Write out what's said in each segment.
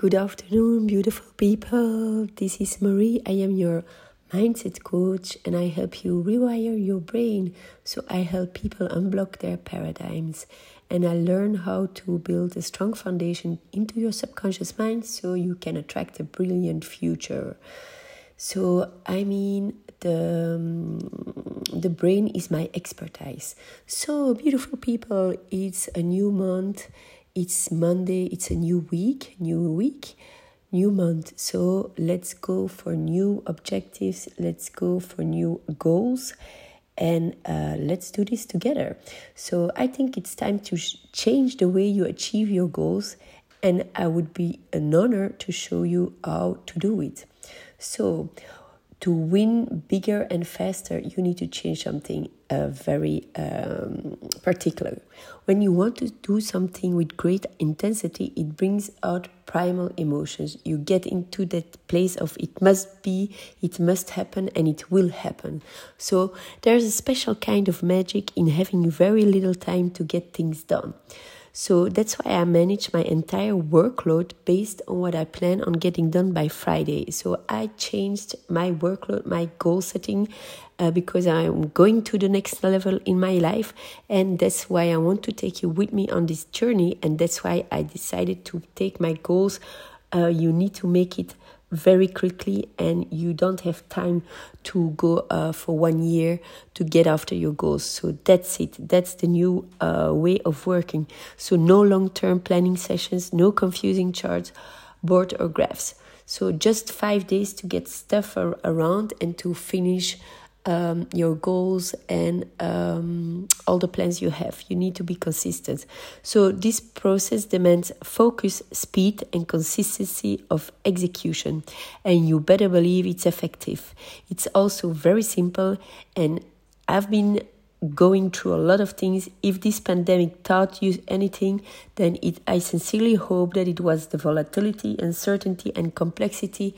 Good afternoon, beautiful people. This is Marie. I am your mindset coach and I help you rewire your brain. So I help people unblock their paradigms and I learn how to build a strong foundation into your subconscious mind so you can attract a brilliant future. So, the brain is my expertise. So, beautiful people, it's a new month. It's Monday. It's a new week, new month. So, let's go for new objectives. Let's go for new goals. And let's do this together. So, I think it's time to change the way you achieve your goals. And I would be an honor to show you how to do it. So, to win bigger and faster, you need to change something very particular. When you want to do something with great intensity, it brings out primal emotions. You get into that place of it must be, it must happen, and it will happen. So, there's a special kind of magic in having very little time to get things done. So that's why I manage my entire workload based on what I plan on getting done by Friday. So I changed my workload, my goal setting, because I'm going to the next level in my life. And that's why I want to take you with me on this journey. And that's why I decided to take my goals. You need to make it very quickly and you don't have time to go for 1 year to get after your goals. So that's it. That's the new way of working. So no long-term planning sessions, no confusing charts, board or graphs. So just 5 days to get stuff around and to finish your goals and all the plans you have. You need to be consistent. So this process demands focus, speed, and consistency of execution. And you better believe it's effective. It's also very simple. And I've been going through a lot of things. If this pandemic taught you anything, then I sincerely hope that it was the volatility, uncertainty, and complexity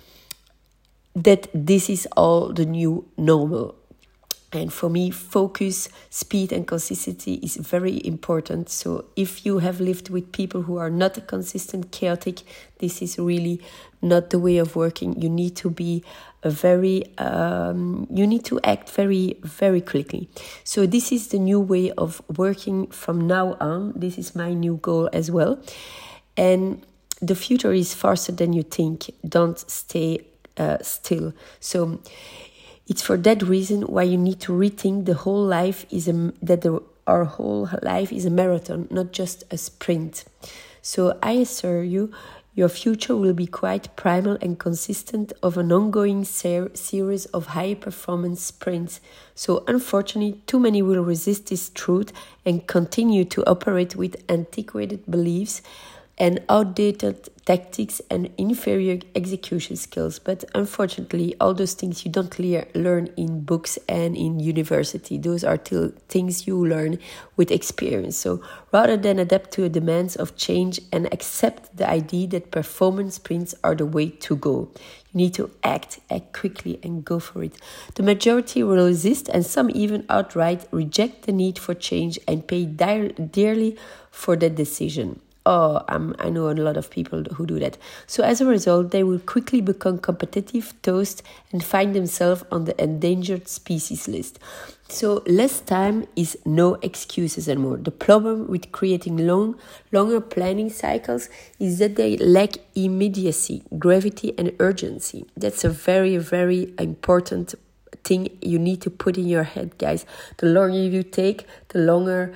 that this is all the new normal. And for me, focus, speed, and consistency is very important. So if you have lived with people who are not consistent, chaotic, this is really not the way of working. You need to be you need to act very, very quickly. So this is the new way of working from now on. This is my new goal as well. And the future is faster than you think. Don't stay still. So it's for that reason why you need to rethink the whole life our whole life is a marathon, not just a sprint. So I assure you, your future will be quite primal and consistent of an ongoing series of high performance sprints. So unfortunately, too many will resist this truth and continue to operate with antiquated beliefs and outdated tactics and inferior execution skills. But unfortunately, all those things you don't learn in books and in university. Those are things you learn with experience. So rather than adapt to the demands of change and accept the idea that performance sprints are the way to go, you need to act quickly and go for it. The majority will resist and some even outright reject the need for change and pay dearly for that decision. I know a lot of people who do that. So as a result, they will quickly become competitive, toast, and find themselves on the endangered species list. So less time is no excuses anymore. The problem with creating longer planning cycles is that they lack immediacy, gravity, and urgency. That's a very, very important thing you need to put in your head, guys. The longer you take, the longer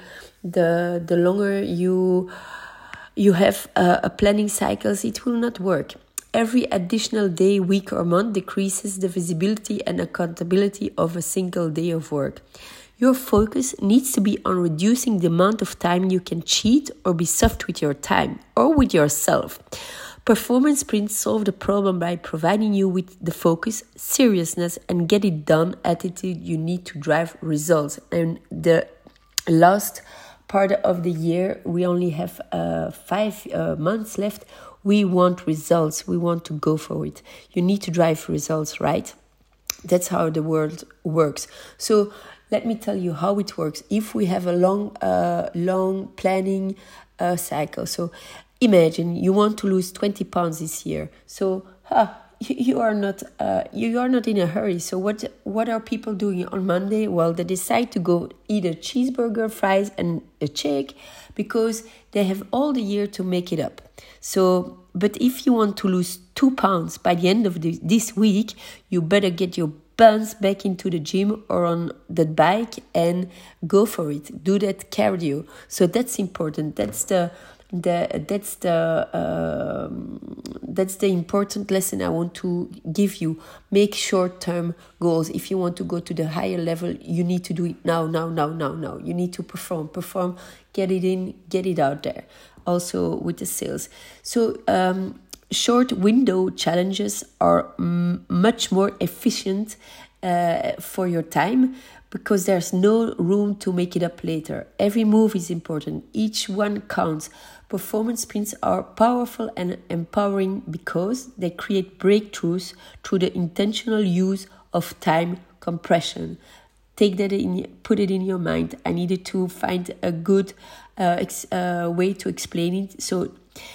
you have a planning cycles, it will not work. Every additional day, week, or month decreases the visibility and accountability of a single day of work. Your focus needs to be on reducing the amount of time you can cheat or be soft with your time or with yourself. Performance sprints solve the problem by providing you with the focus, seriousness, and get it done attitude you need to drive results. And the last part of the year, we only have 5 months left. We want results. We want to go for it. You need to drive results, right? That's how the world works. So let me tell you how it works. If we have a long planning cycle, so imagine you want to lose 20 pounds this year. So you are not in a hurry. So what are people doing on Monday? Well, they decide to go eat a cheeseburger, fries, and a shake because they have all the year to make it up. So, but if you want to lose 2 pounds by the end of this week, you better get your buns back into the gym or on the bike and go for it. Do that cardio. So that's important. That's the important lesson I want to give you. Make short-term goals. If you want to go to the higher level, you need to do it now. You need to perform, get it in, get it out there. Also with the sales. So short window challenges are much more efficient for your time, because there's no room to make it up later. Every move is important. Each one counts. Performance sprints are powerful and empowering because they create breakthroughs through the intentional use of time compression. Take that put it in your mind. I needed to find a good way to explain it. So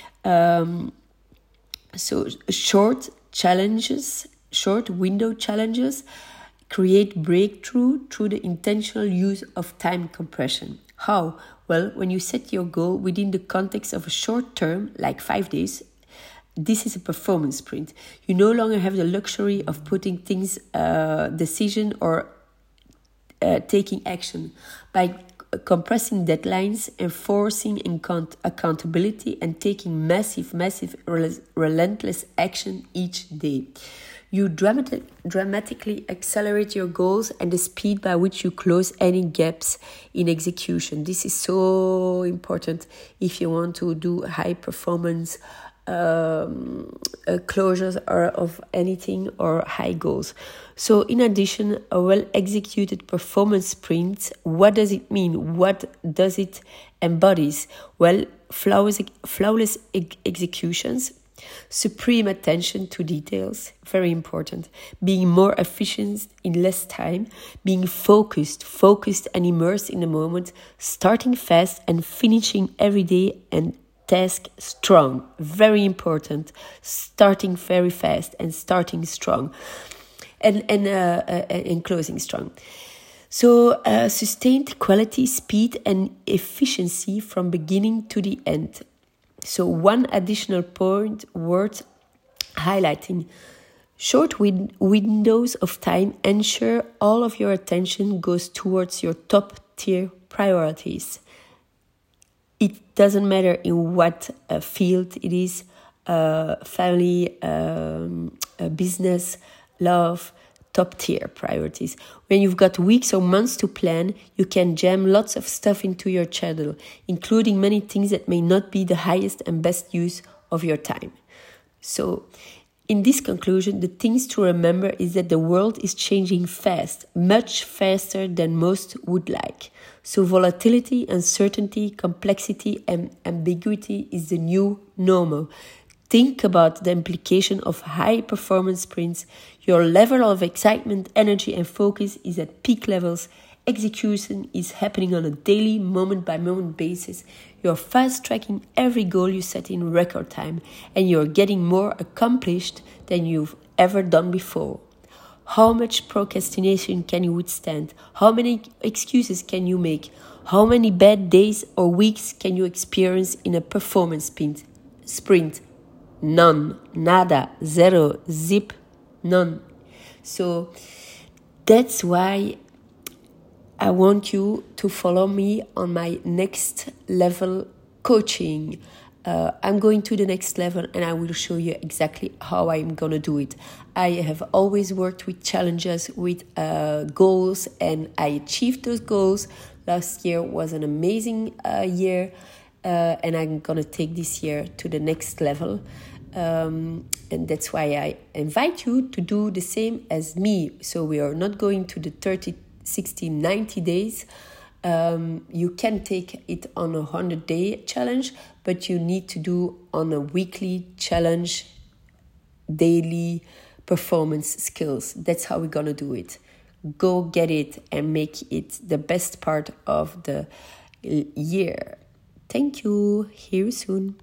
short window challenges create breakthrough through the intentional use of time compression. How? Well, when you set your goal within the context of a short term, like 5 days, this is a performance sprint. You no longer have the luxury of putting things, decision or taking action. By compressing deadlines, enforcing accountability, and taking massive, relentless action each day, you dramatically accelerate your goals and the speed by which you close any gaps in execution. This is so important if you want to do high performance closures or of anything or high goals. So in addition, a well-executed performance sprint, what does it mean? What does it embodies? Well, flawless executions, supreme attention to details, very important, being more efficient in less time, being focused and immersed in the moment, starting fast and finishing every day, and task strong, very important, starting very fast and starting strong, and closing strong. So sustained quality, speed, and efficiency from beginning to the end. So one additional point worth highlighting: short windows of time ensure all of your attention goes towards your top tier priorities. It doesn't matter in what field it is, family, business, love, top tier priorities. When you've got weeks or months to plan, you can jam lots of stuff into your schedule, including many things that may not be the highest and best use of your time. So, in this conclusion, the things to remember is that the world is changing fast, much faster than most would like. So volatility, uncertainty, complexity, and ambiguity is the new normal. Think about the implication of high performance sprints. Your level of excitement, energy, and focus is at peak levels. Execution is happening on a daily, moment-by-moment basis. You're fast-tracking every goal you set in record time, and you're getting more accomplished than you've ever done before. How much procrastination can you withstand? How many excuses can you make? How many bad days or weeks can you experience in a performance sprint? None. Nada. Zero. Zip. None. So that's why I want you to follow me on my next level coaching. I'm going to the next level and I will show you exactly how I'm going to do it. I have always worked with challenges, with goals, and I achieved those goals. Last year was an amazing year, and I'm going to take this year to the next level. And that's why I invite you to do the same as me. So we are not going to the 30, 60, 90 days. You can take it on a 100-day challenge, but you need to do on a weekly challenge, daily performance skills. That's how we're going to do it. Go get it and make it the best part of the year. Thank you. Hear you soon.